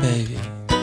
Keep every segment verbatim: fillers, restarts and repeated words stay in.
Baby,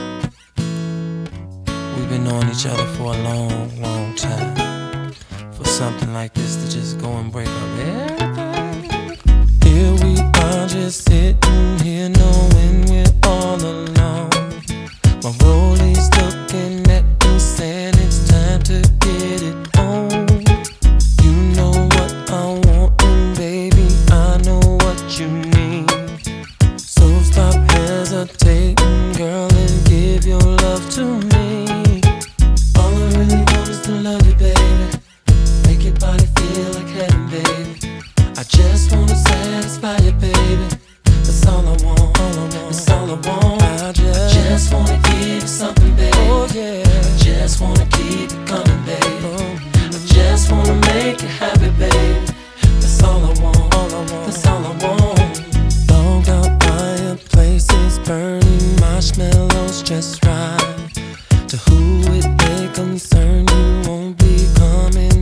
we've been knowing each other for a long, long time. For something like this to just go and break up everything. Here we are just sitting here knowing we're all alone. My rollies looking at me saying it's time to get it on. You know what I want and baby, I know what you need. So stop hesitating, girl, and give your love to me. All I really want is to love you, baby. Make your body feel like heaven, baby. I just wanna satisfy you, baby. That's all I want, all I want. That's all I want. I just, I just wanna give you something, baby. Oh yeah. I just wanna keep it coming, baby. Oh, I just wanna make you happy, baby. That's all I want, all I want. That's all I want. Long out fireplaces burning marshmallows just right. To who it may concern, you won't be coming